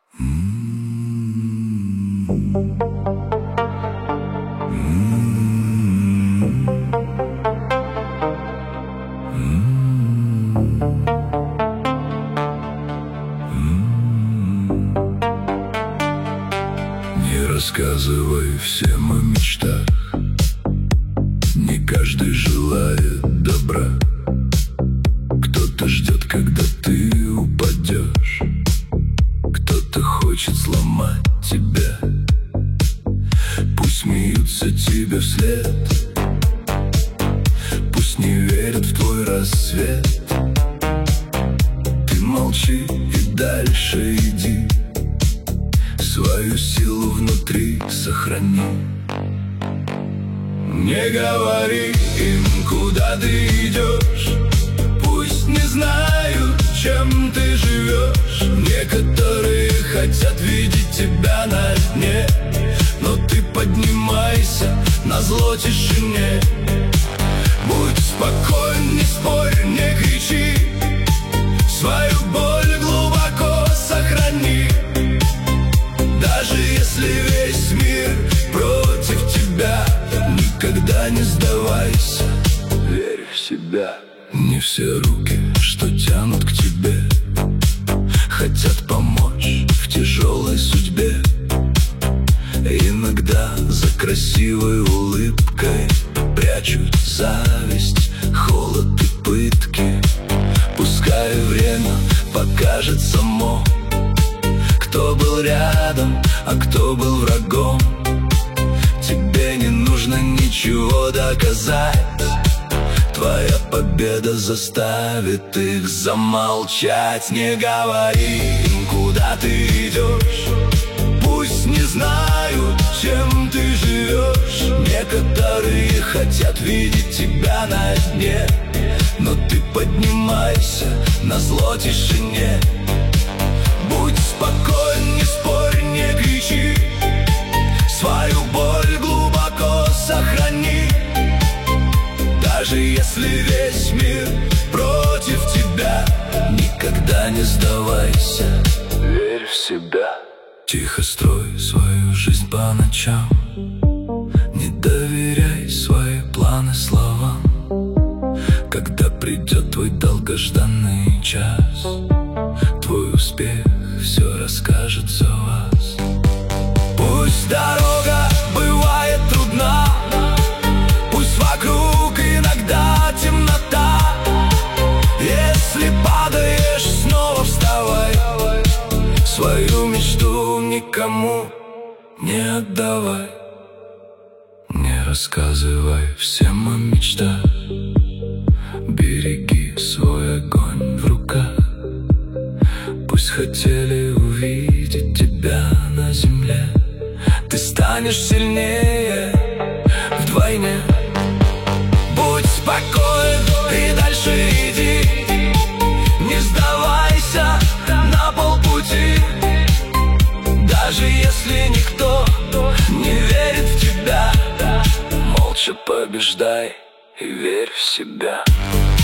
Не рассказывай всем о мечтах, не каждый желает добра. Кто-то ждет, когда ты упадешь, кто-то хочет сломать тебя. Пусть смеются тебе вслед, пусть не верят в твой рассвет. Ты молчи и дальше иди, свою силу внутри сохрани. Не говори им, куда ты идешь, пусть не знают, чем ты живешь. Некоторые хотят видеть тебя на дне, но ты поднимайся назло тишине. Будь спокоен, не спорь, не кричи, свою боль глубоко сохрани. Даже если весь мир против тебя, никогда не сдавайся, верь в себя. Не все руки, что тянут к тебе, хотят помочь в тяжелой судьбе. Иногда за красивой улыбкой прячут зависть, холод и пытки. Пускай время покажет само, кто был рядом, а кто был врагом. Тебе не нужно ничего доказать, твоя победа заставит их замолчать. Не говори им, куда ты идешь, пусть не знают, чем ты живешь. Некоторые хотят видеть тебя на дне, но ты поднимайся назло тишине. Будь спокоен, не спорь, не кричи, свою боль глубоко сохрани. Даже если весь мир против тебя, никогда не сдавайся, верь в себя. Тихо строй свою жизнь по ночам, не доверяй свои планы словам. Когда придет твой долгожданный час, твой успех все расскажет за вас. Пусть дорога бывает трудна, пусть вокруг иногда темнота. Если падаешь, снова вставай, свою мечту никому не отдавай. Не рассказывай всем о мечтах, береги свой огонь в руках. Пусть хотели увидеть тебя на земле, ты станешь сильнее вдвойне. Будь спокоен и дальше иди, не сдавайся на полпути. Даже если никто не верит в тебя, молча побеждай и верь в себя.